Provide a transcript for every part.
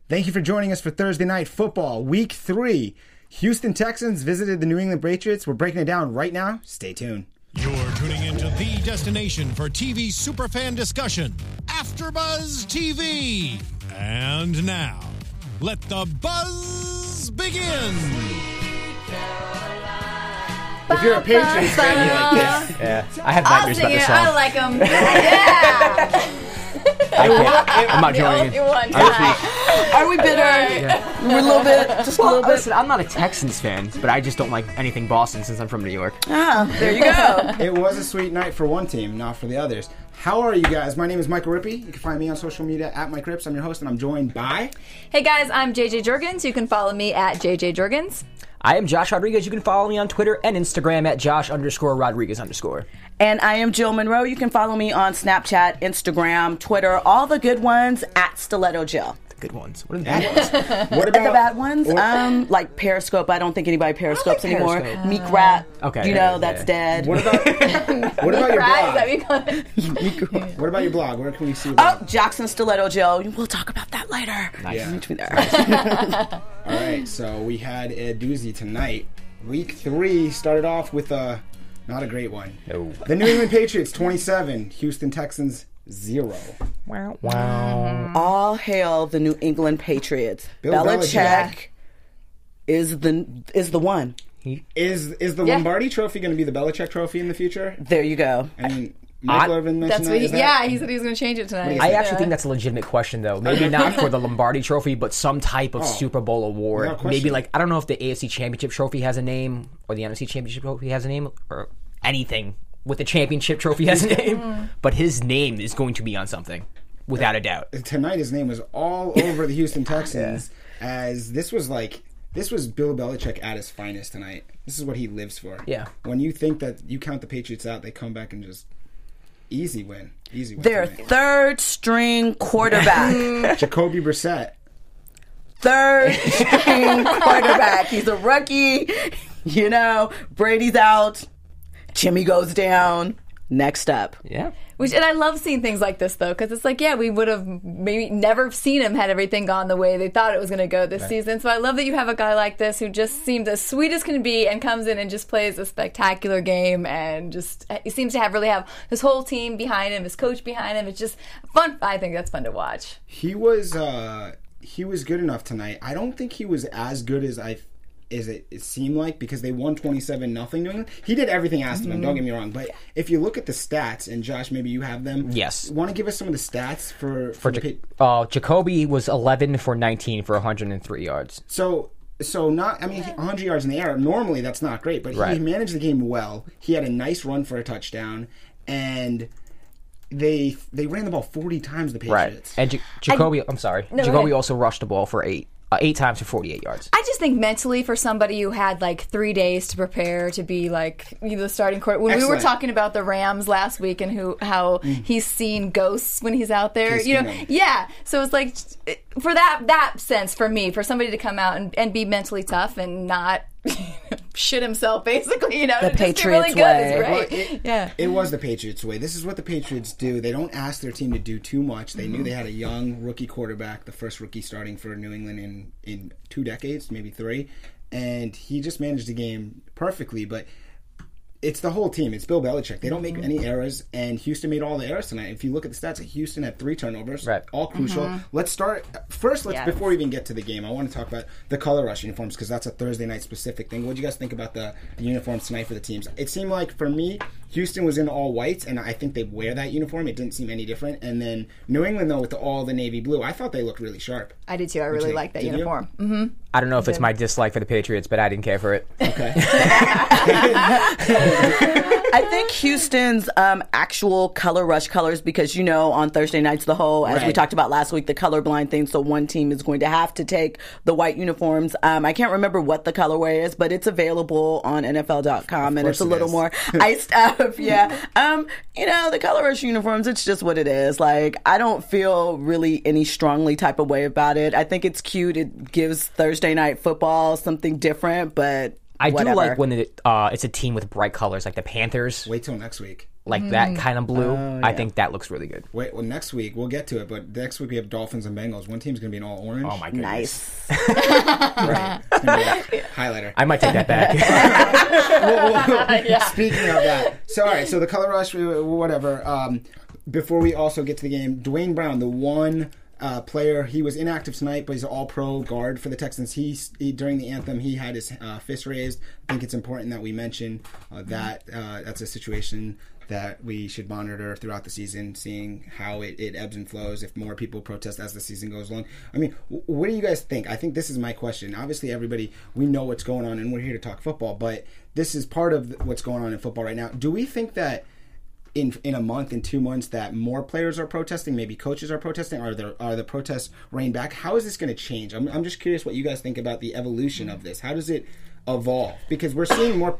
Thank you for joining us for Thursday Night Football, Week 3. Houston Texans visited the New England Patriots. We're breaking it down right now. Stay tuned. You're tuning into the destination for TV superfan discussion, AfterBuzz TV. And now, let the buzz begin. If you're a Patriots fan, you like this. Yeah, I have nightmares about this song. I like them. Yeah. I'm not joining you. Are we bitter? Yeah. We're a little bit, just a little bit. Listen, I'm not a Texans fan, but I just don't like anything Boston since I'm from New York. Ah, there you go. It was a sweet night for one team, not for the others. How are you guys? My name is Michael Rippey. You can find me on social media at Mike Rips. I'm your host, and I'm joined by... Hey guys, I'm JJ Jurgens. You can follow me at JJ Jurgens. I am Josh Rodriguez. You can follow me on Twitter and Instagram at Josh_Rodriguez_. And I am Jill Monroe. You can follow me on Snapchat, Instagram, Twitter, all the good ones at Stiletto Jill. The good ones. What are the bad ones? What about the bad ones? Like Periscope. I don't think anybody Periscopes anymore. Periscope. Meek Rat. Okay. That's dead. What about your blog? What about your blog? Where can we see that? Oh, Jackson Stiletto Jill. We'll talk about that later. Nice. Yeah. Reach me there. All right, so we had a doozy tonight. Week 3 started off with not a great one. No. The New England Patriots 27, Houston Texans 0. Wow. All hail the New England Patriots. Bill Belichick is the one. Is the Lombardi Trophy going to be the Belichick Trophy in the future? There you go. I mean, Michael Irvin mentioned That's what that. he said he was going to change it tonight. I actually think that's a legitimate question, though. Maybe not for the Lombardi Trophy, but some type of Super Bowl award. Without question. Maybe like, I don't know if the AFC Championship Trophy has a name, or the NFC Championship Trophy has a name, or anything with the Championship Trophy has a name. But his name is going to be on something, without a doubt. Tonight his name was all over the Houston Texans as this was Bill Belichick at his finest tonight. This is what he lives for. Yeah. When you think that you count the Patriots out, they come back and just easy win. Their tonight. third string quarterback. Jacoby Brissett. Third string quarterback. He's a rookie. Brady's out. Jimmy goes down. Next up. Yeah. And I love seeing things like this, though, because it's like, we would have maybe never seen him had everything gone the way they thought it was going to go this season. So I love that you have a guy like this who just seems as sweet as can be and comes in and just plays a spectacular game and just he seems to really have his whole team behind him, his coach behind him. It's just fun. I think that's fun to watch. He was good enough tonight. I don't think he was as good as it seemed like, because they won 27-0 New England. He did everything asked of him, don't get me wrong. But if you look at the stats, and Josh, maybe you have them. Yes. Want to give us some of the stats for Jacoby was 11 for 19 for 103 yards. So 100 yards in the air, normally that's not great, but he managed the game well. He had a nice run for a touchdown, and they ran the ball 40 times, the Patriots. Right. And Jacoby, Jacoby also rushed the ball for 8 times for 48 yards. I just think mentally, for somebody who had like 3 days to prepare to be like the starting quarterback. When we were talking about the Rams last week and how he's seen ghosts when he's out there, So it's like, for that sense, for me, for somebody to come out and be mentally tough and not shit himself, basically, the Patriots really good way. is great. It was the Patriots way. This is what the Patriots do. They don't ask their team to do too much. They knew they had a young rookie quarterback, the first rookie starting for New England in 2 decades, maybe 3, and he just managed the game perfectly. But it's the whole team. It's Bill Belichick. They don't make any errors, and Houston made all the errors tonight. If you look at the stats, Houston had 3 turnovers, all crucial. Let's start first. Before we even get to the game, I want to talk about the color rush uniforms, because that's a Thursday night specific thing. What do you guys think about the uniforms tonight for the teams? It seemed like, for me, Houston was in all whites, and I think they wear that uniform. It didn't seem any different. And then New England, though, with all the navy blue, I thought they looked really sharp. I did too. I really liked that uniform. Mm-hmm. I don't know if it's my dislike for the Patriots, but I didn't care for it. Okay. I think Houston's actual color rush colors, because on Thursday nights as we talked about last week, the colorblind thing. So one team is going to have to take the white uniforms. I can't remember what the colorway is, but it's available on NFL.com, and it's a little more iced up. Yeah. The color rush uniforms, it's just what it is. Like, I don't feel really any strongly type of way about it. I think it's cute. It gives Thursday night football something different, but I do like when it's a team with bright colors, like the Panthers. Wait till next week. like that kind of blue. I think that looks really good. Wait, well, next week we'll get to it, but next week we have Dolphins and Bengals. One team's gonna be an all orange. Oh my goodness! Nice. Right. It's gonna be like highlighter. I might take that back. Speaking of that, so all right, so the color rush, whatever. Before we also get to the game, Dwayne Brown, the one player, he was inactive tonight, but he's an all-pro guard for the Texans. He during the anthem, he had his fist raised. I think it's important that we mention that that's a situation that we should monitor throughout the season, seeing how it ebbs and flows, if more people protest as the season goes along. I mean, what do you guys think? I think this is my question. Obviously, everybody, we know what's going on, and we're here to talk football, but this is part of what's going on in football right now. Do we think that in a month, in 2 months, that more players are protesting, maybe coaches are protesting, are the protests reined back? How is this going to change? I'm just curious what you guys think about the evolution of this. How does it evolve? Because we're seeing more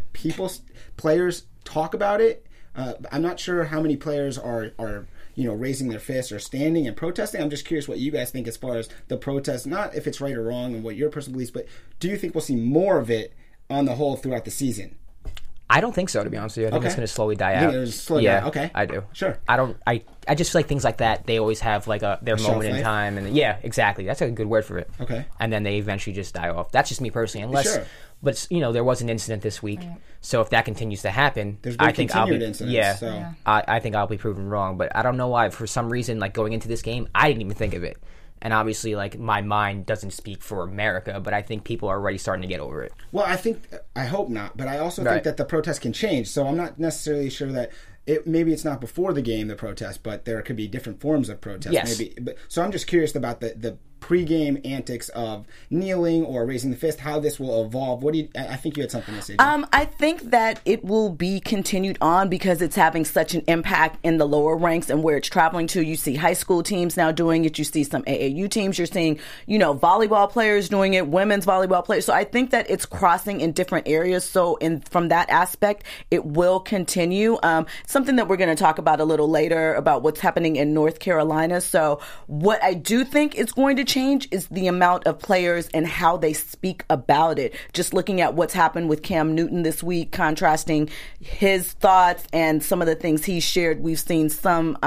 players talk about it. I'm not sure how many players are raising their fists or standing and protesting. I'm just curious what you guys think as far as the protest, not if it's right or wrong and what your personal beliefs, but do you think we'll see more of it on the whole throughout the season? I don't think so, to be honest with you. I think it's going to slowly die out. Down? Okay. I do. Sure. I just feel like things like that, they always have like their moment in time. And yeah, exactly. That's a good word for it. Okay. And then they eventually just die off. That's just me personally. But there was an incident this week. Right. So if that continues to happen, there's been continued incidents. I think I'll be proven wrong. But I don't know why. For some reason, like going into this game, I didn't even think of it. And obviously, like, my mind doesn't speak for America, but I think people are already starting to get over it. Well, I hope not, but I also think that the protest can change. So I'm not necessarily sure that maybe it's not before the game, the protest, but there could be different forms of protest. Yes. So I'm just curious about the pre-game antics of kneeling or raising the fist, how this will evolve. I think you had something to say. I think that it will be continued on because it's having such an impact in the lower ranks and where it's traveling to. You see high school teams now doing it. You see some AAU teams. You're seeing, volleyball players doing it, women's volleyball players. So I think that it's crossing in different areas. So from that aspect, it will continue. Something that we're going to talk about a little later about what's happening in North Carolina. So what I do think is going to change is the amount of players and how they speak about it. Just looking at what's happened with Cam Newton this week, contrasting his thoughts and some of the things he shared. We've seen some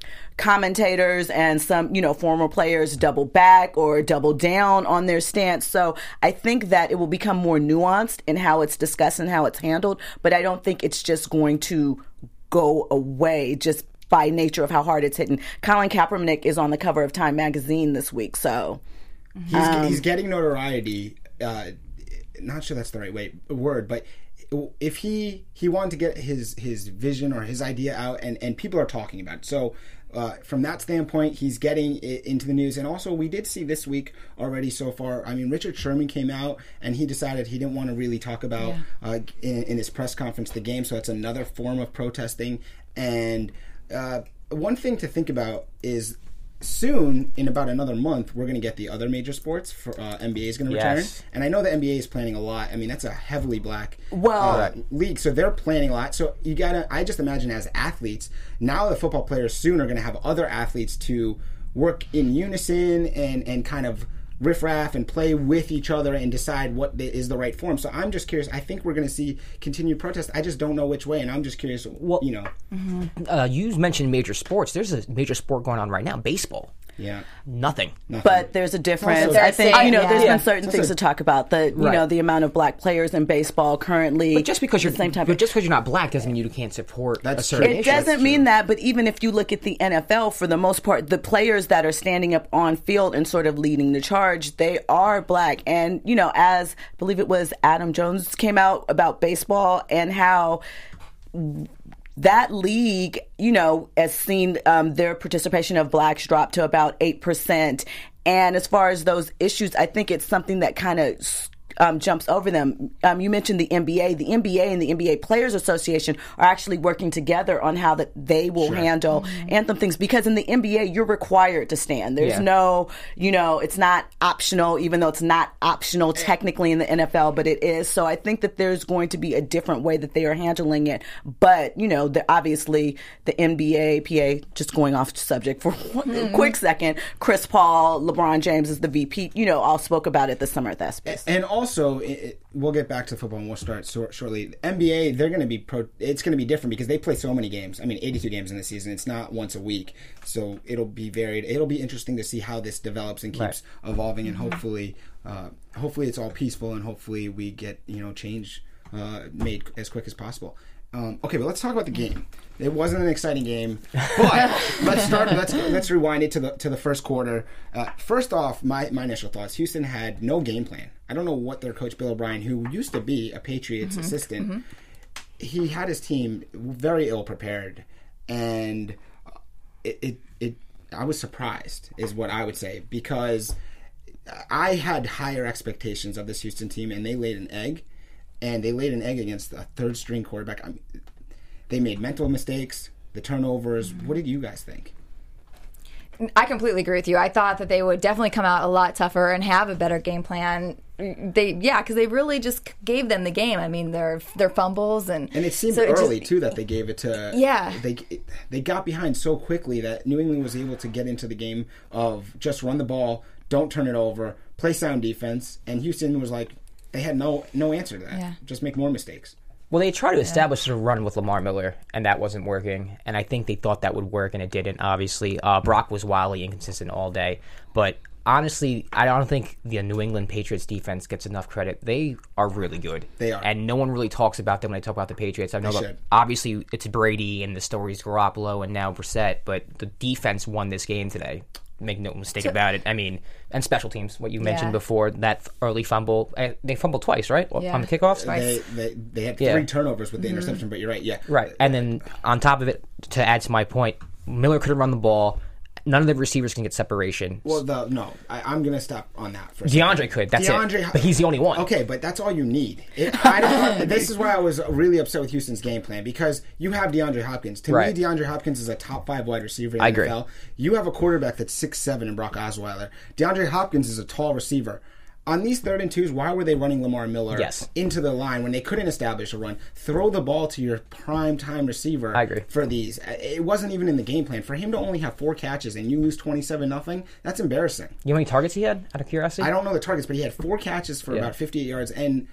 commentators and some, former players double back or double down on their stance. So I think that it will become more nuanced in how it's discussed and how it's handled. But I don't think it's just going to go away just by nature of how hard it's hitting. Colin Kaepernick is on the cover of Time magazine this week, so he's getting notoriety. Not sure that's the right word, but if he wanted to get his vision or his idea out, and people are talking about it. So from that standpoint, he's getting it into the news. And also, we did see this week already so far. I mean, Richard Sherman came out and he decided he didn't want to really talk about in his press conference the game. So it's another form of protesting. And one thing to think about is soon, in about another month, we're going to get the other major sports. For NBA is going to return. And I know the NBA is planning a lot. I mean, that's a heavily black league, so they're planning a lot. So I just imagine as athletes, now the football players soon are going to have other athletes to work in unison and kind of riffraff and play with each other and decide what is the right form. So I'm just curious. I think we're going to see continued protest. I just don't know which way, and I'm just curious. You mentioned major sports. There's a major sport going on right now, baseball. Yeah, nothing. But there's a difference. I think there's been certain things to talk about. The amount of black players in baseball currently. But just because you're not black doesn't mean you can't support a certain issue. It doesn't mean that. But even if you look at the NFL, for the most part, the players that are standing up on field and sort of leading the charge, they are black. And as I believe it was Adam Jones came out about baseball and how that league, has seen their participation of blacks drop to about 8%. And as far as those issues, I think it's something that kind of jumps over them. You mentioned the NBA. The NBA and the NBA Players Association are actually working together on how that they will handle anthem things, because in the NBA, you're required to stand. There's no, it's not optional, even though it's not optional technically in the NFL, but it is. So I think that there's going to be a different way that they are handling it. But, obviously the NBA, PA, just going off subject for a quick second, Chris Paul, LeBron James is the VP, all spoke about it this summer at that space. And also, also, we'll get back to football and we'll start shortly. The NBA, they're going to be it's going to be different because they play so many games. I mean, 82 games in the season. It's not once a week, so it'll be varied. It'll be interesting to see how this develops and keeps evolving, and hopefully it's all peaceful, and hopefully we get change made as quick as possible. Okay, but let's talk about the game. It wasn't an exciting game, but let's rewind it to the first quarter. First off, my initial thoughts: Houston had no game plan. I don't know what their coach Bill O'Brien, who used to be a Patriots assistant, he had his team very ill prepared, and I was surprised, is what I would say, because I had higher expectations of this Houston team, and they laid an egg. And they laid an egg against a third-string quarterback. I mean, they made mental mistakes, the turnovers. What did you guys think? I completely agree with you. I thought that they would definitely come out a lot tougher and have a better game plan. Because they really just gave them the game. I mean, their fumbles and it seemed early too that they gave it to. Yeah, they got behind so quickly that New England was able to get into the game of just run the ball, don't turn it over, play sound defense, and Houston was like. They had no answer to that. Yeah. Just make more mistakes. Well, they tried to establish a run with Lamar Miller, and that wasn't working. And I think they thought that would work, and it didn't, obviously. Brock was wildly inconsistent all day. But honestly, I don't think the New England Patriots defense gets enough credit. They are really good. They are. And no one really talks about them when they talk about the Patriots. I know that obviously it's Brady and the stories Garoppolo and now Brissett, but the defense won this game today. Make no mistake about it. I mean, and special teams, what you mentioned before, that early fumble. They fumbled twice, right? On the kickoffs? They had 3 turnovers with the interception, but you're right, Right. And then on top of it, to add to my point, Miller couldn't run the ball. None of the receivers can get separation. Well, I'm going to stop on that for a second. DeAndre could, that's it. But he's the only one. Okay, but that's all you need. This is why I was really upset with Houston's game plan, because you have DeAndre Hopkins. To me, DeAndre Hopkins is a top 5 wide receiver in the NFL. Agree. You have a quarterback that's 6'7" in Brock Osweiler. DeAndre Hopkins is a tall receiver. On these 3rd and 2s, why were they running Lamar Miller into the line when they couldn't establish a run? Throw the ball to your prime-time receiver for these. It wasn't even in the game plan. For him to only have 4 catches and you lose 27-0, that's embarrassing. You know how many targets he had, out of curiosity? I don't know the targets, but he had 4 catches for about 58 yards. And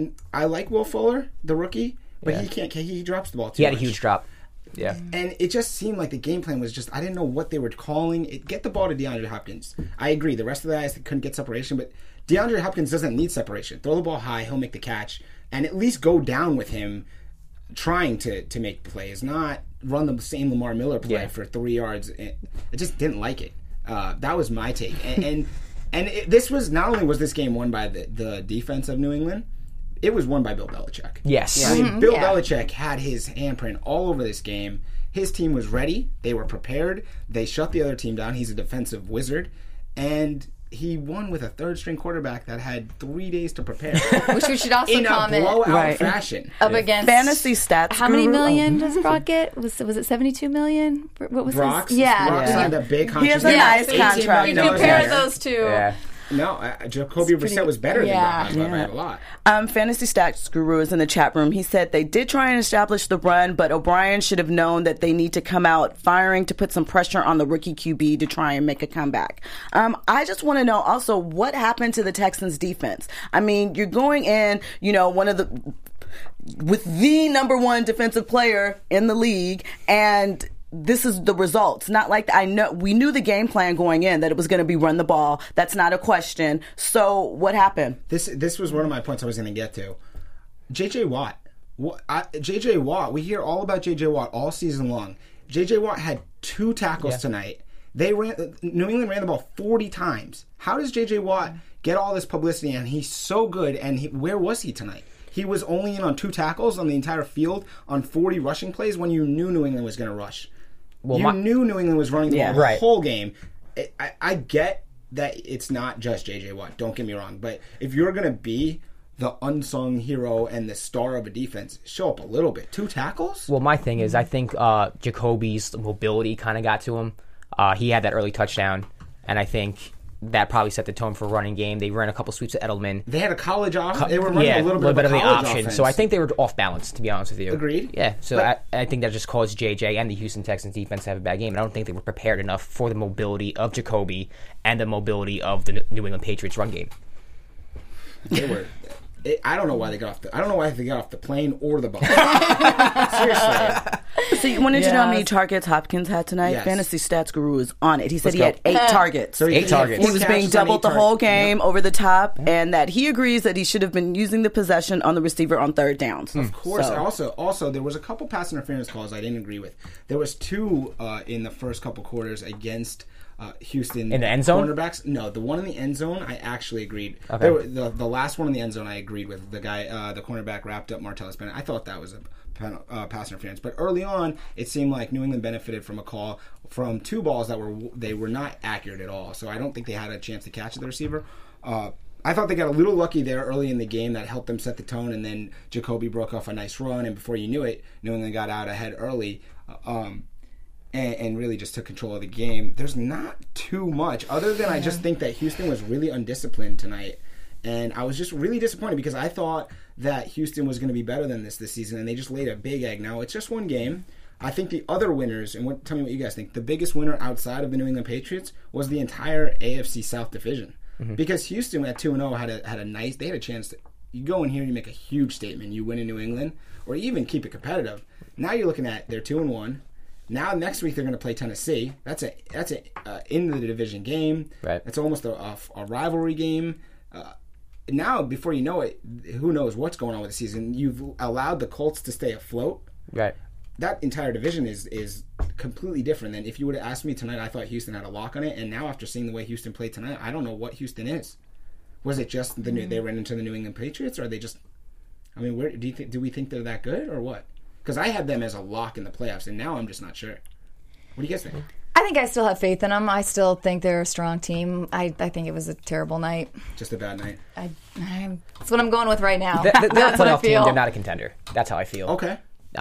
I like Will Fuller, the rookie, but he drops the ball too much. He had a huge drop. Yeah. And it just seemed like the game plan was just, I didn't know what they were calling. Get the ball to DeAndre Hopkins. I agree. The rest of the guys couldn't get separation, but DeAndre Hopkins doesn't need separation. Throw the ball high, he'll make the catch, and at least go down with him trying to make plays, not run the same Lamar Miller play for 3 yards. I just didn't like it. That was my take. This was, not only was this game won by the defense of New England, it was won by Bill Belichick. Yes. I mean, Bill Belichick had his handprint all over this game. His team was ready. They were prepared. They shut the other team down. He's a defensive wizard. And he won with a 3rd-string quarterback that had 3 days to prepare. Which we should also comment. In a blowout fashion. Up against fantasy stats. How many million does Brock get? Was it 72 million? What was Brock signed a big contract. He has a nice contract. You compare those two. Yeah. No, Jacoby Brissett was better than Brock by a lot. Fantasy Stats Guru is in the chat room. He said they did try and establish the run, but O'Brien should have known that they need to come out firing to put some pressure on the rookie QB to try and make a comeback. I just want to know also what happened to the Texans defense. I mean, you're going in, with the number 1 defensive player in the league, and this is the results. Not like we knew the game plan going in that it was going to be run the ball. That's not a question. So what happened? This was one of my points I was going to get to. J.J. Watt. J.J. Watt. We hear all about J.J. Watt all season long. J.J. Watt had 2 tackles tonight. New England ran the ball 40 times. How does J.J. Watt get all this publicity and he's so good? And where was he tonight? He was only in on 2 tackles on the entire field on 40 rushing plays when you knew New England was going to rush. Well, you knew New England was running the ball the whole game. I get that it's not just J.J. Watt. Don't get me wrong. But if you're going to be the unsung hero and the star of a defense, show up a little bit. 2 tackles? Well, my thing is I think Jacoby's mobility kind of got to him. He had that early touchdown, and I think that probably set the tone for running game. They ran a couple sweeps at Edelman. They had a college offense. They were running a little bit of the option. Offense. So I think they were off balance, to be honest with you. Agreed. Yeah. So I think that just caused JJ and the Houston Texans defense to have a bad game. And I don't think they were prepared enough for the mobility of Jacoby and the mobility of the New England Patriots run game. They were. I don't know why they got off the plane or the bus. Seriously. So you wanted to know how many targets Hopkins had tonight? Yes. Fantasy Stats Guru is on it. He said he had 8 targets. So 8 targets. He was being doubled the whole game over the top, and that he agrees that he should have been using the possession on the receiver on third downs. Of course. Also, there was a couple pass interference calls I didn't agree with. There was 2 in the first couple quarters against Houston in the end zone. Cornerbacks. No, the one in the end zone I actually agreed. Okay. The last one in the end zone I agreed with. The guy, the cornerback wrapped up Martellus Bennett. I thought that was a pass interference. But early on, it seemed like New England benefited from a call from 2 balls that were not accurate at all. So I don't think they had a chance to catch the receiver. I thought they got a little lucky there early in the game that helped them set the tone, and then Jacoby broke off a nice run, and before you knew it, New England got out ahead early. And really just took control of the game. There's not too much other than I just think that Houston was really undisciplined tonight. And I was just really disappointed because I thought that Houston was going to be better than this season, and they just laid a big egg. Now, it's just one game. I think the other winners, and tell me what you guys think, the biggest winner outside of the New England Patriots was the entire AFC South division. Mm-hmm. Because Houston at 2-0 they had a chance to, you go in here and you make a huge statement. You win in New England, or even keep it competitive. Now you're looking at, they're 2-1. Now next week they're going to play Tennessee. That's a in the division game. Right. It's almost a rivalry game. Now before you know it, who knows what's going on with the season? You've allowed the Colts to stay afloat. Right. That entire division is completely different than if you would have asked me tonight. I thought Houston had a lock on it, and now after seeing the way Houston played tonight, I don't know what Houston is. Was it just they ran into the New England Patriots, or are they just? I mean, where do we think they're that good, or what? Because I had them as a lock in the playoffs, and now I'm just not sure. What do you guys think? I think I still have faith in them. I still think they're a strong team. I think it was a terrible night. Just a bad night. That's what I'm going with right now. They're a That's what I playoff team. feel. They're not a contender. That's how I feel. Okay.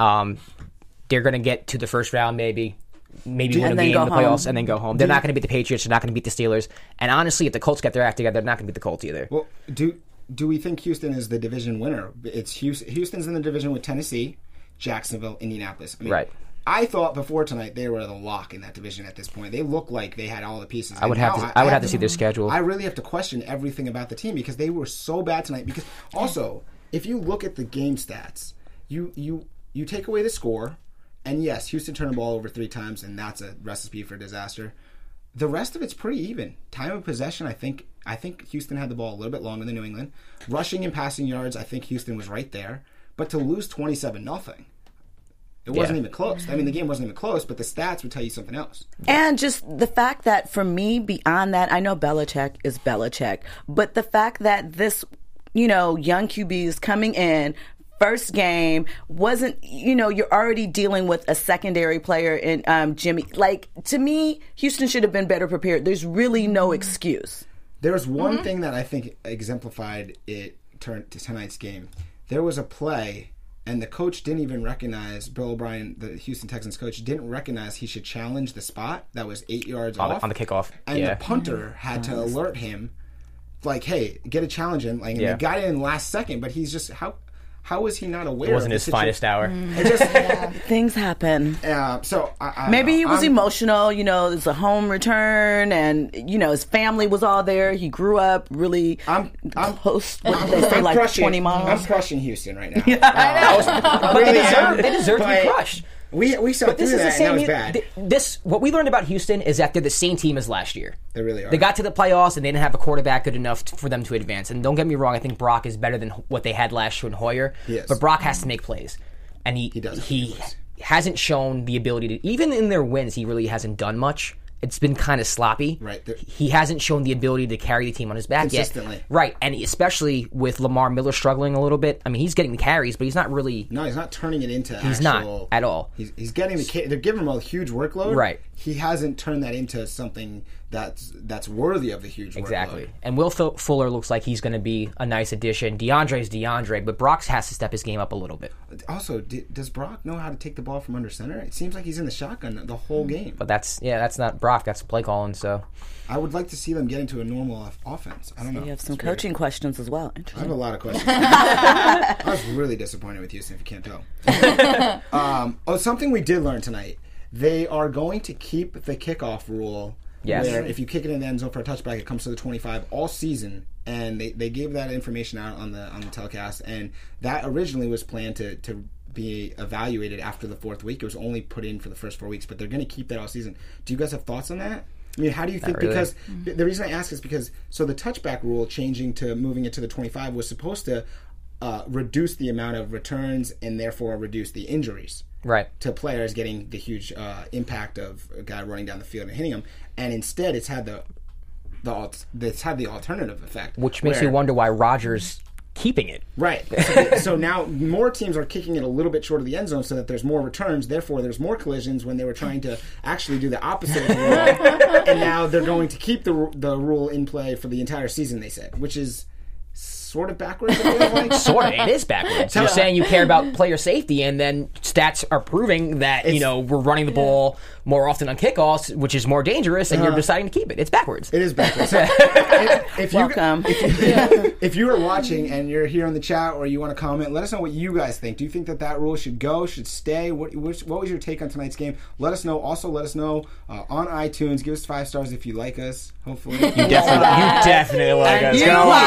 They're going to get to the first round, maybe win a game in the go playoffs, home. and then go home. They're not going to beat the Patriots. They're not going to beat the Steelers. And honestly, if the Colts get their act together, they're not going to beat the Colts either. Well, do we think Houston is the division winner? It's Houston's in the division with Tennessee, Jacksonville, Indianapolis. I mean, Right. I thought before tonight they were the lock in that division at this point. They look like they had all the pieces. I would have to see their schedule. I really have to question everything about the team because they were so bad tonight. Because also, if you look at the game stats, you take away the score, and yes, Houston turned the ball over 3 times, and that's a recipe for disaster. The rest of it's pretty even. Time of possession, I think Houston had the ball a little bit longer than New England. Rushing and passing yards, I think Houston was right there. But to lose 27-0. It wasn't even close. I mean, the game wasn't even close, but the stats would tell you something else. And just the fact that, for me, beyond that, I know Belichick is Belichick, but the fact that this, young QB is coming in, first game, wasn't, you're already dealing with a secondary player in Jimmy. Like, to me, Houston should have been better prepared. There's really no excuse. There was one thing that I think exemplified it to tonight's game. There was a play, and the coach didn't even recognize, Bill O'Brien, the Houston Texans coach, didn't recognize he should challenge the spot that was 8 yards off. On the kickoff. And the punter had to alert him, like, hey, get a challenge in. Like, and they got it in last second, but he's just, how was he not aware? It wasn't his finest hour. It just, Things happen. So maybe he was emotional. It's a home return, and his family was all there. He grew up really close. They say like 20 miles. I'm crushing Houston right now. But they deserve to be crushed. We saw through that, and that was bad. What we learned about Houston is that they're the same team as last year. They really are. They got to the playoffs, and they didn't have a quarterback good enough for them to advance. And don't get me wrong, I think Brock is better than what they had last year in Hoyer. Yes. But Brock has to make plays. And he does. He hasn't shown the ability to, even in their wins, he really hasn't done much. It's been kind of sloppy. Right. He hasn't shown the ability to carry the team on his back consistently. Yet. Right. And especially with Lamar Miller struggling a little bit. I mean, he's getting the carries, but he's not really... No, he's not turning it into He's not at all. He's getting they're giving him a huge workload. Right. He hasn't turned that into something that's worthy of the huge Exactly. workload. And Will Fuller looks like he's going to be a nice addition. DeAndre's DeAndre, but Brock has to step his game up a little bit. Also, does Brock know how to take the ball from under center? It seems like he's in the shotgun the whole game. But that's not Brock. That's play calling. So I would like to see them get into a normal offense. I don't know. You have some coaching questions as well. I have a lot of questions. I was really disappointed with Houston, if you can't tell. Something we did learn tonight. They are going to keep the kickoff rule. Yes. Where if you kick it in the end zone for a touchback, it comes to the 25 all season and they gave that information out on the telecast, and that originally was planned to be evaluated after the 4th week. It was only put in for the first 4 weeks, but they're going to keep that all season. Do you guys have thoughts on that? I mean, how do you think? Really. Because the reason I ask is because the touchback rule changing to moving it to the 25 was supposed to reduce the amount of returns and therefore reduce the injuries. Right. To players getting the huge impact of a guy running down the field and hitting him, and instead it's had the alternative effect, which makes you wonder why Rodgers keeping it. Right. So now more teams are kicking it a little bit short of the end zone so that there's more returns. Therefore, there's more collisions when they were trying to actually do the opposite of the rule. And now they're going to keep the rule in play for the entire season, they said, which is sort of backwards. Sort of. It is backwards. You're saying you care about player safety, and then stats are proving that we're running the ball more often on kickoffs, which is more dangerous, and you're deciding to keep it. It's backwards. It is backwards. If you are watching and you're here in the chat or you want to comment, let us know what you guys think. Do you think that rule should go, should stay? What was your take on tonight's game? Let us know. Also, let us know on iTunes. Give us 5 stars if you like us. Hopefully, you definitely like us.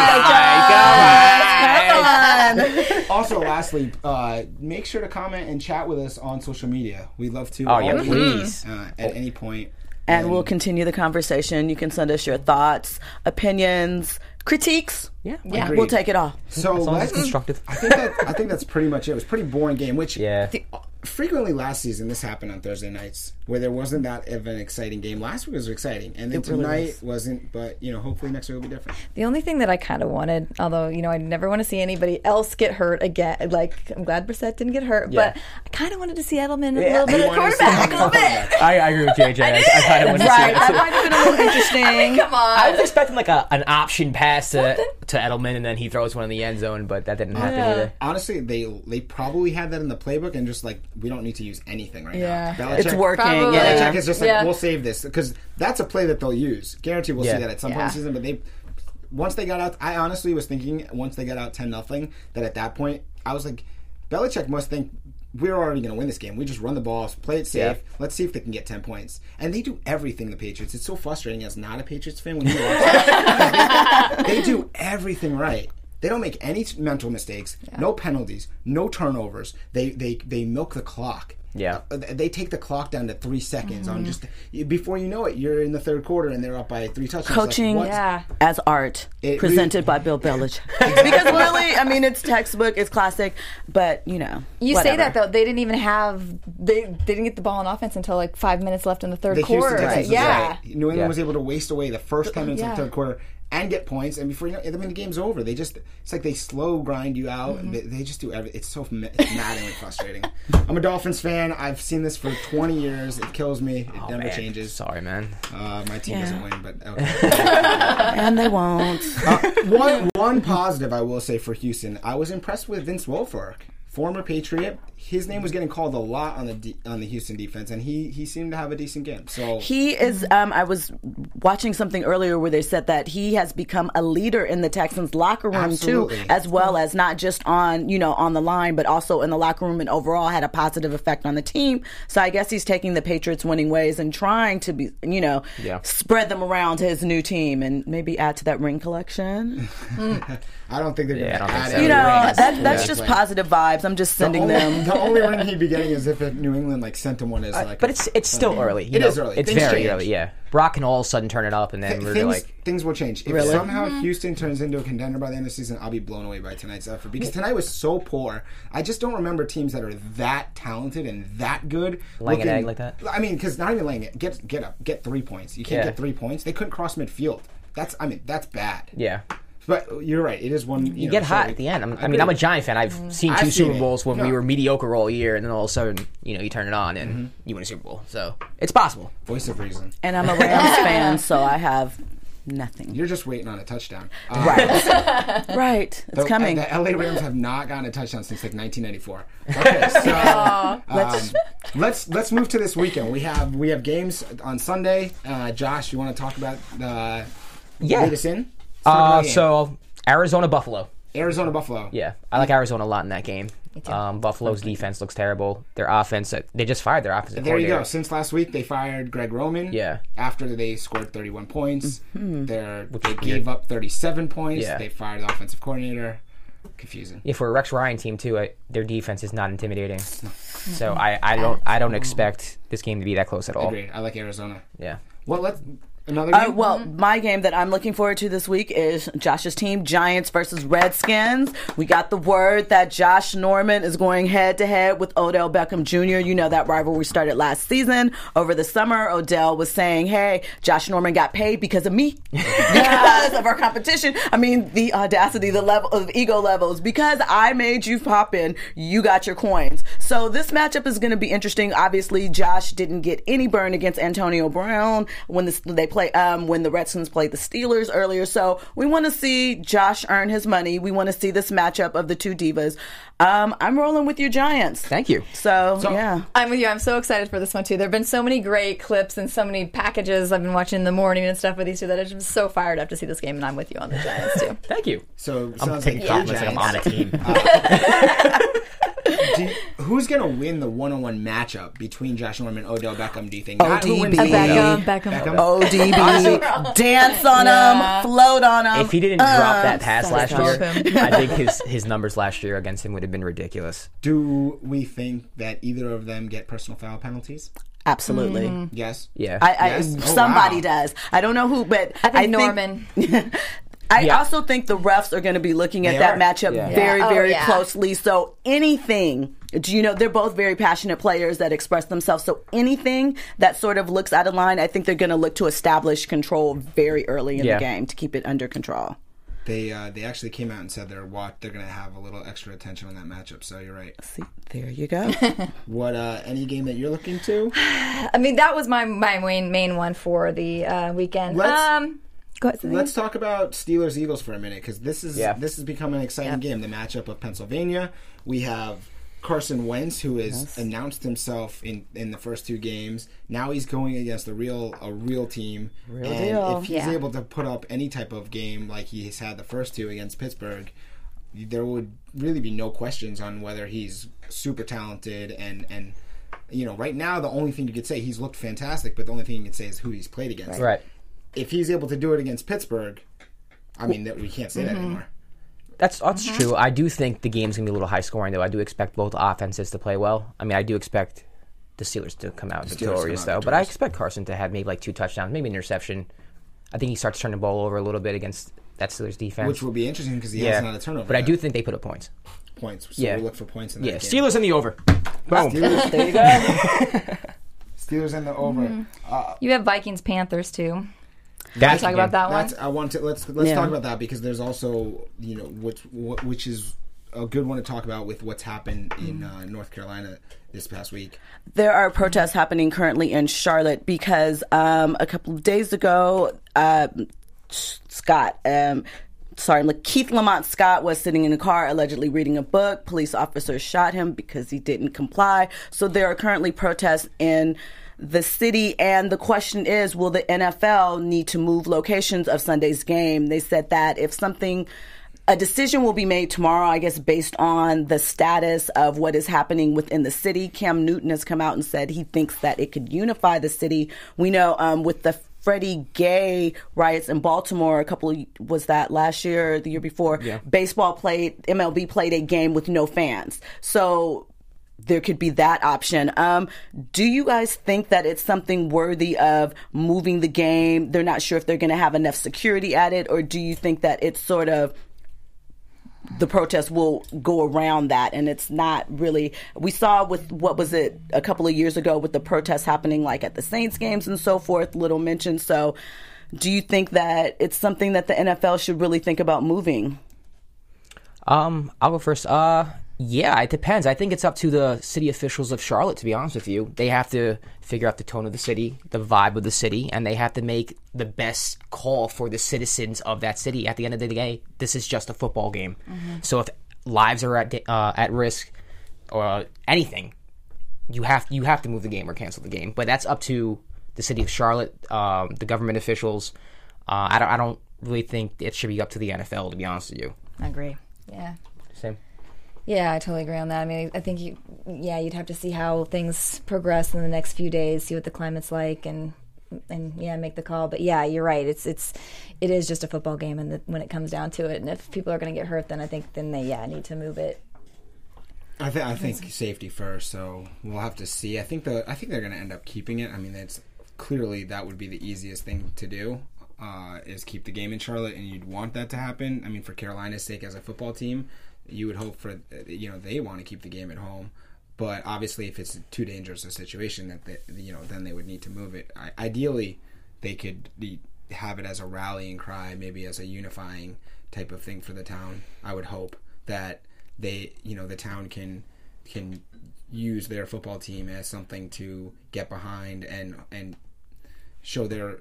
Also, lastly, make sure to comment and chat with us on social media. We'd love to. Oh, yeah, please. At any point. And we'll continue the conversation. You can send us your thoughts, opinions, critiques. Yeah. We'll take it all. So as long as it's constructive. I think that's pretty much it. It was a pretty boring game, which frequently last season this happened on Thursday nights where there wasn't that of an exciting game. Last week was exciting, and then tonight wasn't. But hopefully next week will be different. The only thing that I kind of wanted, although I never want to see anybody else get hurt again. Like, I'm glad Brissett didn't get hurt, but I kind of wanted to see Edelman a little bit of quarterback, a little bit. I agree with JJ. I kind of wanted to see it. That might have been a little interesting. Come on. I was expecting like an option pass to Edelman, and then he throws one in the end zone, but that didn't happen either. Honestly, they probably had that in the playbook, and just like, we don't need to use anything right now. Belichick, it's working. Belichick is just like, we'll save this, because that's a play that they'll use. Guarantee we'll see that at some point in the season, but once they got out, I honestly was thinking once they got out 10-0, that at that point, I was like, Belichick must think we're already going to win this game. We just run the ball, play it safe. Let's see if they can get 10 points. And they do everything, the Patriots. It's so frustrating as not a Patriots fan when you watch it. They do everything right. They don't make any mental mistakes, no penalties, no turnovers. They milk the clock. Yeah. They take the clock down to 3 seconds on just before you know it, you're in the third quarter and they're up by 3 touchdowns. Coaching as art, presented by Bill Belichick. Because really, I mean, it's textbook, it's classic, but you whatever. say that though, they didn't even they didn't get the ball in offense until like 5 minutes left in the third quarter. New England was able to waste away the first 10 minutes of the third quarter and get points, and before you know it, the game's over. It's like they slow grind you out. They just do everything. It's so maddeningly frustrating. I'm a Dolphins fan. I've seen this for 20 years. It kills me. It never changes. Sorry, man. My team doesn't win, but okay. And they won't. One positive I will say for Houston, I was impressed with Vince Wilfork, former Patriot. His name was getting called a lot on the Houston defense, and he seemed to have a decent game. So he is. I was watching something earlier where they said that he has become a leader in the Texans locker room too, as well as not just on the line, but also in the locker room, and overall had a positive effect on the team. So I guess he's taking the Patriots' winning ways and trying to be, spread them around to his new team and maybe add to that ring collection. I don't think they're going to add any rings. That's just positive vibes. I'm just sending them. The only ring he'd be getting is if New England sent him one as but it's still early. It is early. It's very early. Yeah, Brock can all of a sudden turn it up, and then things will change. If somehow Houston turns into a contender by the end of the season, I'll be blown away by tonight's effort, because tonight was so poor. I just don't remember teams that are that talented and that good laying an egg like that. I mean, because not even laying it. Get 3 points. You can't get 3 points. They couldn't cross midfield. That's bad. Yeah. But you're right. It is one. You get hot at the end. I'm a Giant fan. I've seen 2 Super Bowls when we were mediocre all year, and then all of a sudden, you turn it on and you win a Super Bowl. So it's possible. Voice of reason. And I'm a Rams fan, so I have nothing. You're just waiting on a touchdown. Right. It's coming. The LA Rams have not gotten a touchdown since 1994. Okay, so let's move to this weekend. We have games on Sunday. Josh, you want to talk about lead us in? So Arizona Buffalo. Arizona Buffalo. Yeah, I like Arizona a lot in that game. Me too. Buffalo's defense looks terrible. Their offense, they just fired their offensive There you coordinator. go. Since last week, they fired Greg Roman. Yeah. After they scored 31 points. They is gave up 37 points. Yeah. They fired the offensive coordinator. Confusing. Yeah, for a Rex Ryan team too, their defense is not intimidating. So I don't expect this game to be that close at all. Agreed. I like Arizona. Yeah. Well, another game? Well, my game that I'm looking forward to this week is Josh's team, Giants versus Redskins. We got the word that Josh Norman is going head-to-head with Odell Beckham Jr. You know that rivalry started last season. Over the summer, Odell was saying, hey, Josh Norman got paid because of me, because of our competition. I mean, the audacity, the level of ego levels. Because I made you pop in, you got your coins. So this matchup is going to be interesting. Obviously, Josh didn't get any burn against Antonio Brown when when the Redskins played the Steelers earlier. So we want to see Josh earn his money. We want to see this matchup of the two divas. I'm rolling with you, Giants. Thank you. So yeah. I'm with you. I'm so excited for this one, too. There have been so many great clips and so many packages I've been watching in the morning and stuff with these two that I'm just so fired up to see this game, and I'm with you on the Giants, too. Thank you. So I'm sounds taking like compliments like I'm on a team. Who's going to win the one-on-one matchup between Josh Norman and Odell Beckham, do you think? Not who ODB. wins Beckham. ODB. Dance on him. Float on him. If he didn't drop that pass last stop year, him. I think his numbers last year against him would have been ridiculous. Do we think that either of them get personal foul penalties? Absolutely. Yes. Yeah. Yes? Oh, Somebody wow. does. I don't know who, but I think Norman. I Yeah. also think the refs are going to be looking at They that are. matchup Yeah. very, Yeah. Oh, very yeah. closely. So anything, they're both very passionate players that express themselves. So anything that sort of looks out of line, I think they're going to look to establish control very early in the game to keep it under control. They actually came out and said they're going to have a little extra attention on that matchup. So you're right. See, there you go. What any game that you're looking to? I mean, that was my main one for the weekend. Go ahead, Let's talk about Steelers-Eagles for a minute, because this has become an exciting game. The matchup of Pennsylvania. We have Carson Wentz, who has announced himself in the first two games. Now he's going against a real team. Real and deal. if he's able to put up any type of game like he's had the first two against Pittsburgh, there would really be no questions on whether he's super talented. And right now the only thing you could say, he's looked fantastic, but the only thing you can say is who he's played against. Right. If he's able to do it against Pittsburgh, I mean, we can't say that anymore. That's true. I do think the game's going to be a little high scoring, though. I do expect both offenses to play well. I mean, I do expect the Steelers to come out victorious, though. But I expect Carson to have maybe like 2 touchdowns, maybe an interception. I think he starts turning the ball over a little bit against that Steelers defense. Which will be interesting because he hasn't had a turnover. But I do think they put up points. Points. So we'll look for points in that game. Steelers in the over. Boom. Steelers, There you go. Steelers in the over. You have Vikings-Panthers, too. That's Talk about that one. I want to let's talk about that, because there's also which is a good one to talk about with what's happened in North Carolina this past week. There are protests happening currently in Charlotte because a couple of days ago, Keith Lamont Scott was sitting in a car allegedly reading a book. Police officers shot him because he didn't comply. So there are currently protests in the city, and the question is, will the NFL need to move locations of Sunday's game? They said that a decision will be made tomorrow, I guess, based on the status of what is happening within the city. Cam Newton has come out and said he thinks that it could unify the city. We know with the Freddie Gay riots in Baltimore, was that last year or the year before? Yeah. MLB played a game with no fans. So there could be that option. Do you guys think that it's something worthy of moving the game? They're not sure if they're going to have enough security at it, or do you think that it's sort of the protest will go around that, and it's not really? We saw with, what was it, a couple of years ago with the protests happening like at the Saints games and so forth, little mention. So do you think that it's something that the NFL should really think about moving? I'll go first. Yeah, it depends. I think it's up to the city officials of Charlotte, to be honest with you. They have to figure out the tone of the city, the vibe of the city, and they have to make the best call for the citizens of that city. At the end of the day, this is just a football game. Mm-hmm. So if lives are at risk or anything, you have to move the game or cancel the game. But that's up to the city of Charlotte, the government officials. I don't really think it should be up to the NFL, to be honest with you. I agree. Yeah. Same. Yeah, I totally agree on that. I mean, I think you'd have to see how things progress in the next few days, see what the climate's like, and make the call. But yeah, you're right. It is just a football game, and when it comes down to it, and if people are going to get hurt, then I think they need to move it. I think safety first, so we'll have to see. I think they're going to end up keeping it. I mean, it's clearly that would be the easiest thing to do, is keep the game in Charlotte, and you'd want that to happen. I mean, for Carolina's sake as a football team, you would hope for they want to keep the game at home. But obviously, if it's too dangerous a situation, then they would need to move it. Ideally, they could have it as a rallying cry, maybe as a unifying type of thing for the town. I would hope that the town can use their football team as something to get behind and show their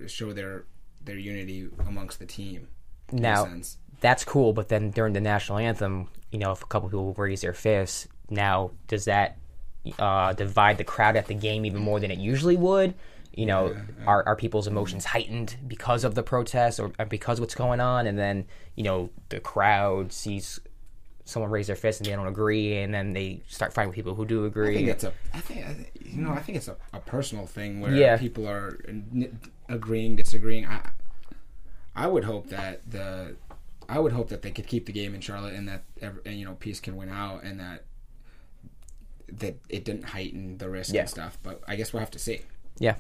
unity amongst the team. Now, that's cool, but then during the national anthem, if a couple people raise their fists, now does that divide the crowd at the game even more than it usually would? Are people's emotions heightened because of the protest or because of what's going on? And then, the crowd sees someone raise their fist and they don't agree, and then they start fighting with people who do agree. I think it's a personal thing where people are agreeing, disagreeing. I would hope that they could keep the game in Charlotte, and that peace can win out, and that it didn't heighten the risk and stuff. But I guess we'll have to see. Yeah.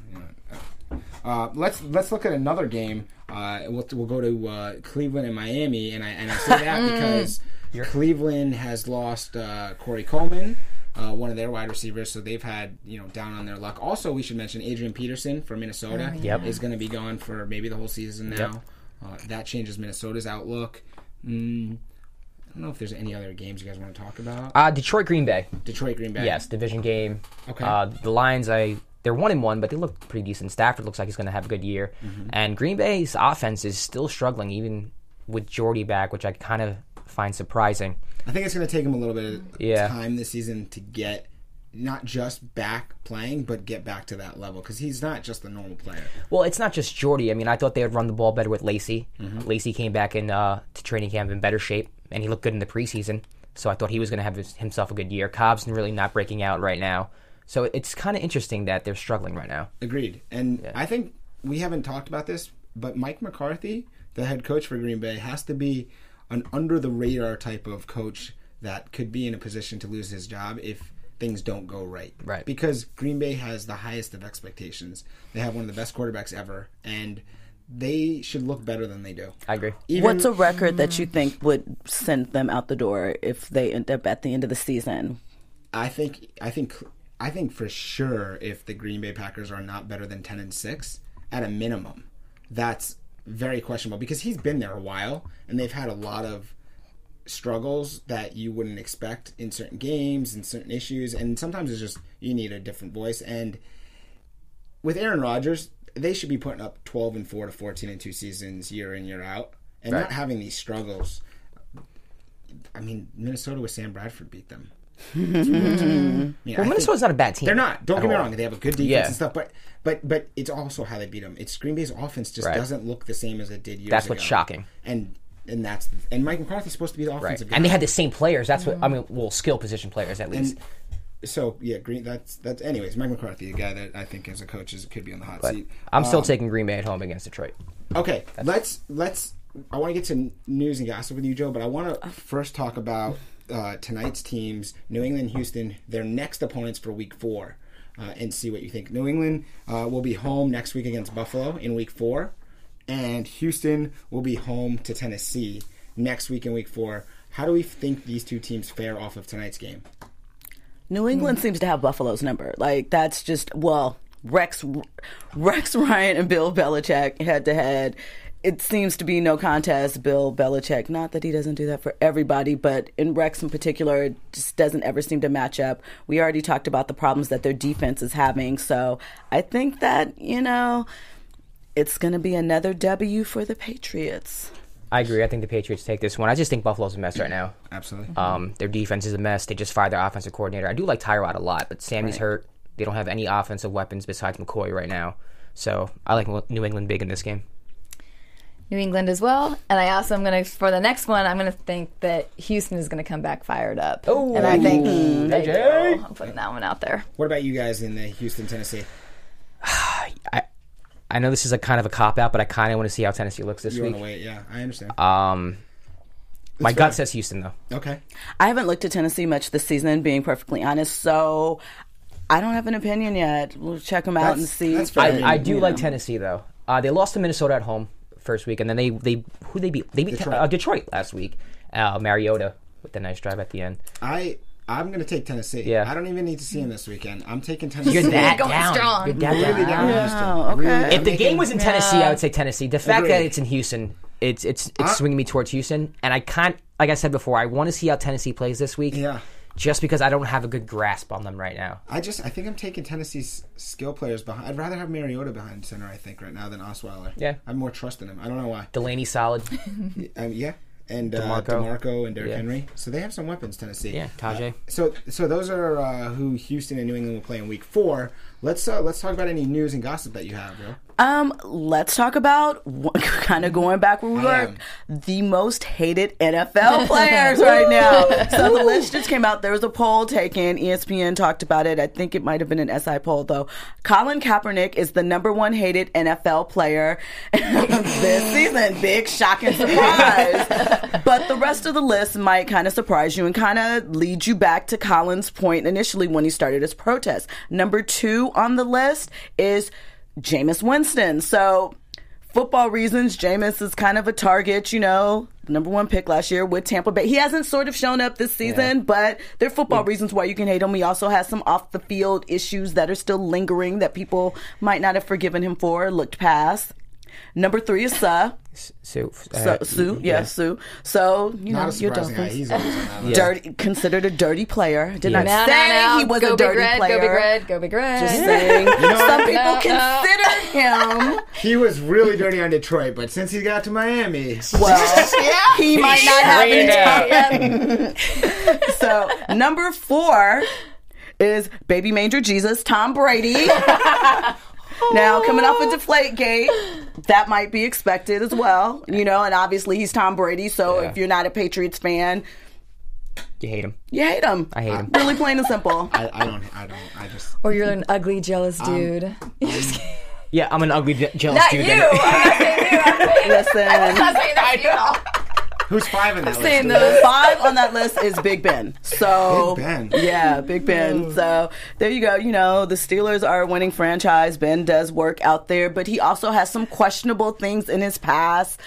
Let's look at another game. We'll go to Cleveland and Miami, and I say that because Cleveland has lost Corey Coleman, one of their wide receivers, so they've had down on their luck. Also, we should mention Adrian Peterson from Minnesota is going to be gone for maybe the whole season now. That changes Minnesota's outlook. I don't know if there's any other games you guys want to talk about. Detroit Green Bay. Yes, division game. Okay. The Lions, they're 1-1, but they look pretty decent. Stafford looks like he's going to have a good year. Mm-hmm. And Green Bay's offense is still struggling, even with Jordy back, which I kind of find surprising. I think it's going to take him a little bit of time this season to get not just back playing, but get back to that level, because he's not just a normal player. Well, it's not just Jordy. I mean, I thought they would run the ball better with Lacey. Mm-hmm. Lacey came back in to training camp in better shape, and he looked good in the preseason. So I thought he was going to have himself a good year. Cobb's really not breaking out right now. So it's kind of interesting that they're struggling right now. Agreed. And I think we haven't talked about this, but Mike McCarthy, the head coach for Green Bay, has to be an under-the-radar type of coach that could be in a position to lose his job if things don't go right. Right. Because Green Bay has the highest of expectations. They have one of the best quarterbacks ever, and they should look better than they do. I agree. What's a record that you think would send them out the door if they end up at the end of the season? I think for sure if the Green Bay Packers are not better than 10-6 at a minimum, that's very questionable, because he's been there a while and they've had a lot of struggles that you wouldn't expect in certain games and certain issues, and sometimes it's just you need a different voice. And with Aaron Rodgers, they should be putting up 12-4 to 14-2 seasons year in, year out, and not having these struggles. I mean, Minnesota with Sam Bradford beat them. Minnesota's not a bad team. They're not. Don't get me wrong. They have a good defense and stuff, but it's also how they beat them. It's Green Bay's offense just doesn't look the same as it did years ago. That's what's shocking. And Mike McCarthy's supposed to be the offensive guy. And they had the same players. That's what skill position players at least. So Green. That's. Anyways, Mike McCarthy, a guy that I think as a coach could be on the hot seat. I'm still taking Green Bay at home against Detroit. Okay, let's. I want to get to news and gossip with you, Joe, but I want to first talk about tonight's teams, New England, Houston, their next opponents for Week 4, and see what you think. New England will be home next week against Buffalo in Week 4, and Houston will be home to Tennessee next week in Week 4. How do we think these two teams fare off of tonight's game? New England seems to have Buffalo's number. Like, that's just, Rex Ryan and Bill Belichick head-to-head. It seems to be no contest. Bill Belichick, not that he doesn't do that for everybody, but in Rex in particular, it just doesn't ever seem to match up. We already talked about the problems that their defense is having, so I think that, it's going to be another W for the Patriots. I agree. I think the Patriots take this one. I just think Buffalo's a mess right now. Absolutely. Their defense is a mess. They just fired their offensive coordinator. I do like Tyrod a lot, but Sammy's hurt. They don't have any offensive weapons besides McCoy right now. So I like New England big in this game. New England as well. And I also am going to, for the next one, I'm going to think that Houston is going to come back fired up. Oh, and I think AJ. I'm putting that one out there. What about you guys in the Houston, Tennessee? I know this is a kind of a cop-out, but I kind of want to see how Tennessee looks this week. You want to wait, yeah. I understand. My gut says Houston, though. Okay. I haven't looked at Tennessee much this season, being perfectly honest, so I don't have an opinion yet. We'll check them out and see. I do like Tennessee, though. They lost to Minnesota at home first week, and then they beat? They beat Detroit last week. Mariota with the nice drive at the end. I'm going to take Tennessee. Yeah. I don't even need to see him this weekend. I'm taking Tennessee. You're that going down. strong. You're that really down. down. Okay. If the game was in Tennessee, I would say Tennessee. The fact Agreed. that it's in Houston, it's swinging me towards Houston, and I can't. Like I said before, I want to see how Tennessee plays this week. Yeah. Just because I don't have a good grasp on them right now. I think I'm taking Tennessee's skill players behind. I'd rather have Mariota behind center, I think, right now than Osweiler. Yeah. I have more trust in him. I don't know why. Delaney solid. Yeah. And DeMarco. and Derrick Henry. So they have some weapons, Tennessee. Yeah, Tajay. So those are who Houston and New England will play in Week 4. Let's talk about any news and gossip that you have, bro. Let's talk about kind of going back where we were. The most hated NFL players right now. So the list just came out. There was a poll taken. ESPN talked about it. I think it might have been an SI poll, though. Colin Kaepernick is the number 1 hated NFL player this season. Big shocking surprise. But the rest of the list might kind of surprise you and kind of lead you back to Colin's point initially when he started his protest. Number 2 on the list is Jameis Winston. So, football reasons, Jameis is kind of a target, number 1 pick last year with Tampa Bay. He hasn't sort of shown up this season, but there are football reasons why you can hate him. He also has some off-the-field issues that are still lingering that people might not have forgiven him for, looked past. Number 3 is Sue. Sue. So, Not a your surprising guy. He's always on that list. dirty, considered a dirty player. Did not No, say he was go a Big dirty Red, player. Go Big Red. Go Big Red. Just saying. Some people consider him. He was really dirty on Detroit, but since he got to Miami, Well, he might not have it. So, number 4 is Baby Manger Jesus, Tom Brady. Now, coming off of Deflategate, that might be expected as well. And obviously he's Tom Brady, so if you're not a Patriots fan, You hate him. you hate him. I hate him. Really plain and simple. I don't. I just. Or you're an ugly, jealous dude. Yeah, I'm an ugly, jealous Not dude. you. I'm not saying you. I'm saying Listen. I'm not saying that's you at all. Who's 5 in that saying list? those. 5 on that list is Big Ben. So Big Ben. Yeah, Big Ben. So there you go. The Steelers are a winning franchise. Ben does work out there, but he also has some questionable things in his past.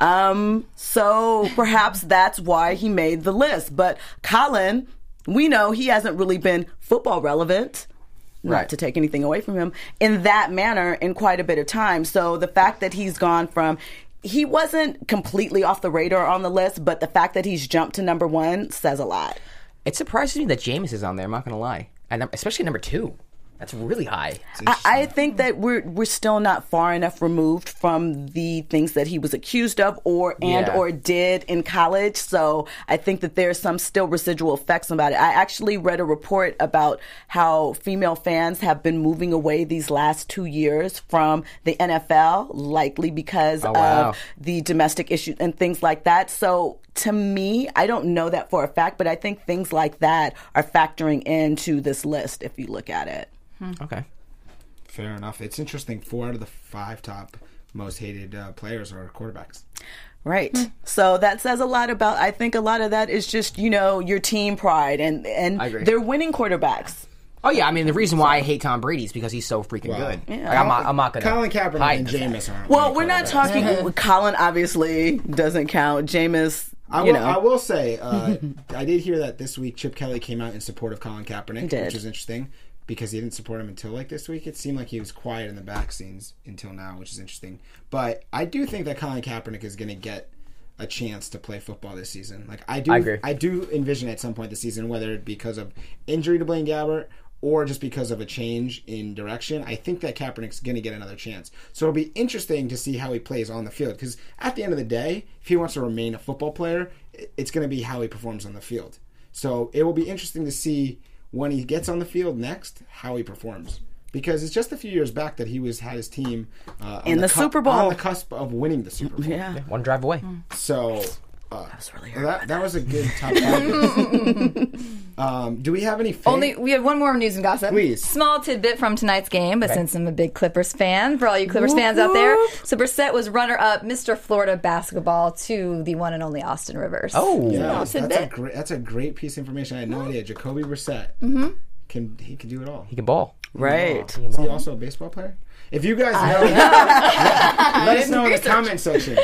So perhaps that's why he made the list. But Colin, we know he hasn't really been football relevant. Not to take anything away from him in that manner in quite a bit of time. So the fact that he's gone from, he wasn't completely off the radar on the list, but the fact that he's jumped to number 1 says a lot. It surprises me that Jameis is on there, I'm not going to lie. And especially number 2. That's really high. I think that we're still not far enough removed from the things that he was accused of or did in college. So I think that there's some still residual effects about it. I actually read a report about how female fans have been moving away these last 2 years from the NFL, likely because of the domestic issues and things like that. So to me, I don't know that for a fact, but I think things like that are factoring into this list if you look at it. Okay. Fair enough. It's interesting. 4 out of the 5 top most hated players are quarterbacks. Right. So that says a lot about, I think a lot of that is just, your team pride and they're winning quarterbacks. Oh, yeah. I mean, the reason why I hate Tom Brady is because he's so freaking good. Yeah. Like, I'm not going to. Colin Kaepernick and Jameis aren't. Well, we're not talking. Colin obviously doesn't count. Jameis, I will say, I did hear that this week Chip Kelly came out in support of Colin Kaepernick, which is interesting. Because he didn't support him until this week. It seemed like he was quiet in the back scenes until now, which is interesting. But I do think that Colin Kaepernick is going to get a chance to play football this season. I agree. I do envision at some point this season, whether it because of injury to Blaine Gabbert or just because of a change in direction, I think that Kaepernick's going to get another chance. So it'll be interesting to see how he plays on the field. Because at the end of the day, if he wants to remain a football player, it's going to be how he performs on the field. So it will be interesting to see when he gets on the field next, how he performs. because it's just a few years back that he had his team in the Super Bowl, on the cusp of winning the Super Bowl. Yeah, one drive away. So that was really that was a good top 5. Do we have any? We have one more news and gossip. Please. Small tidbit from tonight's game, but since I'm a big Clippers fan, for all you Clippers fans out there, so Brissett was runner-up, Mr. Florida basketball to the one and only Austin Rivers. Oh, yeah, that's a great piece of information. I had no idea. Jacoby Brissett can do it all. He can ball. right. Is he also a baseball player? If you guys know, let us know in the comment section.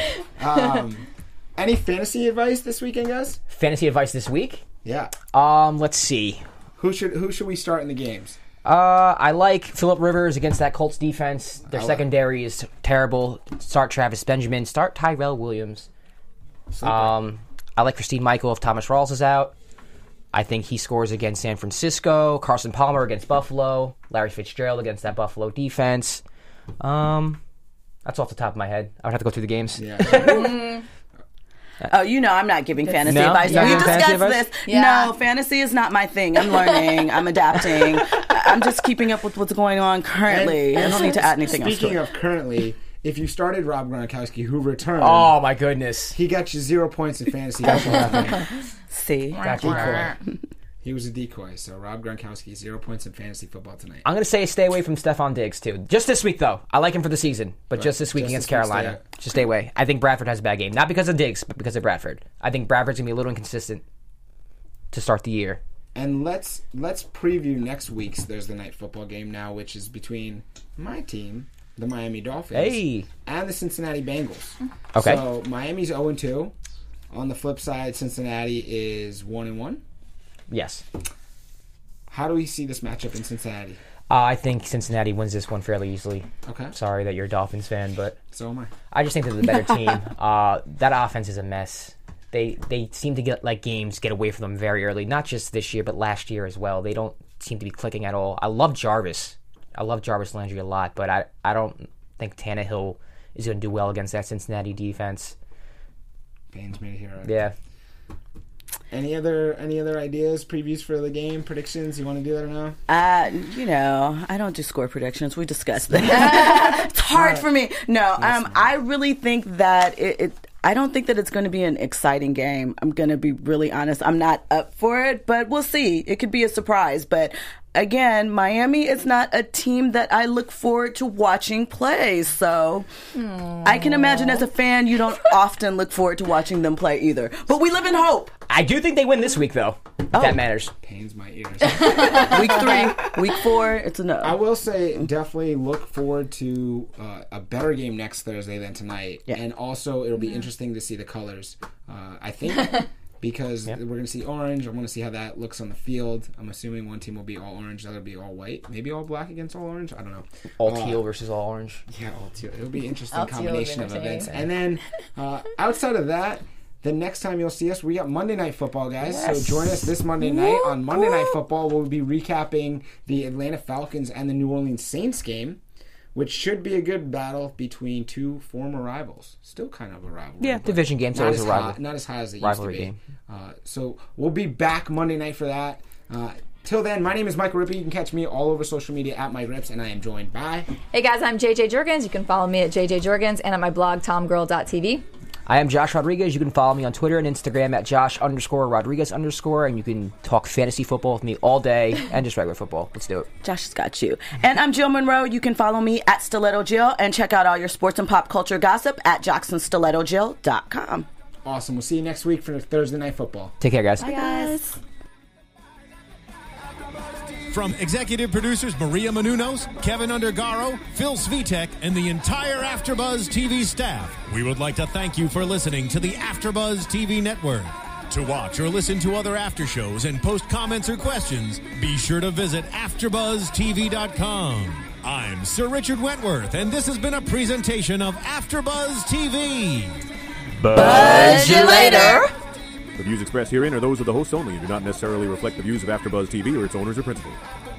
Any fantasy advice this weekend, guys? Fantasy advice this week? Yeah. Let's see. Who should we start in the games? I like Phillip Rivers against that Colts defense. Their secondary is terrible. Start Travis Benjamin. Start Tyrell Williams. I like Christine Michael if Thomas Rawls is out. I think he scores against San Francisco. Carson Palmer against Buffalo. Larry Fitzgerald against that Buffalo defense. That's off the top of my head. I would have to go through the games. Yeah. Oh, I'm not giving fantasy advice. No, We fantasy discussed advice? this. Yeah. No, fantasy is not my thing. I'm learning. I'm adapting. I'm just keeping up with what's going on currently. I don't need to add anything else to Speaking it. of currently, if you started Rob Gronkowski, who returned, Oh, my goodness. he got you 0 points in fantasy. See? Decoy. He was a decoy. So Rob Gronkowski, 0 points in fantasy football tonight. I'm going to say stay away from Stephon Diggs, too. Just this week, though. I like him for the season, but just this week Just against this week, Carolina. Just stay away. I think Bradford has a bad game. Not because of Diggs, but because of Bradford. I think Bradford's going to be a little inconsistent to start the year. And let's preview next week's Thursday night football game now, which is between my team, the Miami Dolphins, and the Cincinnati Bengals. Okay. So Miami's 0-2. On the flip side, Cincinnati is 1-1. Yes. How do we see this matchup in Cincinnati? I think Cincinnati wins this one fairly easily. Okay. Sorry that you're a Dolphins fan, but So am I. I just think they're the better team. That offense is a mess. They seem to get games get away from them very early. Not just this year, but last year as well. They don't seem to be clicking at all. I love Jarvis. I love Jarvis Landry a lot, but I don't think Tannehill is going to do well against that Cincinnati defense. Payne's made it here. Right? Yeah. Any other ideas, previews for the game, predictions? You want to do that or no? I don't do score predictions. We discussed that. It's hard for me. No, I really think that I don't think that it's going to be an exciting game. I'm going to be really honest. I'm not up for it, but we'll see. It could be a surprise. But again, Miami is not a team that I look forward to watching play. So I can imagine as a fan, you don't often look forward to watching them play either. But we live in hope. I do think they win this week, though. If that matters. Pains my ears. Week 3, week 4, it's a no. I will say, definitely look forward to a better game next Thursday than tonight. Yeah. And also, it'll be interesting to see the colors. I think because we're going to see orange. I want to see how that looks on the field. I'm assuming one team will be all orange, the other will be all white. Maybe all black against all orange. I don't know. All teal versus all orange. Yeah, all teal. It'll be an interesting All teal combination is of events. entertaining. And then outside of that, the next time you'll see us, we got Monday Night Football, guys. Yes. So join us this Monday night. On Monday Night Football, we'll be recapping the Atlanta Falcons and the New Orleans Saints game, which should be a good battle between two former rivals. Still kind of a rivalry. Yeah, division game's not always as a rival. not as high as it Rivalry used to be. So we'll be back Monday night for that. Till then, my name is Michael Rippey. You can catch me all over social media at MikeRips, and I am joined by... Hey guys, I'm JJ Jurgens. You can follow me at JJ Jurgens and at my blog, tomgirl.tv. I am Josh Rodriguez. You can follow me on Twitter and Instagram at Josh_Rodriguez_, and you can talk fantasy football with me all day and just regular football. Let's do it. Josh has got you. And I'm Jill Monroe. You can follow me at Stiletto Jill and check out all your sports and pop culture gossip at JacksonStilettoJill.com. Awesome. We'll see you next week for Thursday Night Football. Take care, guys. Bye guys. From executive producers Maria Menounos, Kevin Undergaro, Phil Svitek, and the entire AfterBuzz TV staff, we would like to thank you for listening to the AfterBuzz TV network. To watch or listen to other after shows and post comments or questions, be sure to visit AfterBuzzTV.com. I'm Sir Richard Wentworth, and this has been a presentation of AfterBuzz TV. Buzz you later. The views expressed herein are those of the hosts only and do not necessarily reflect the views of AfterBuzz TV or its owners or principals.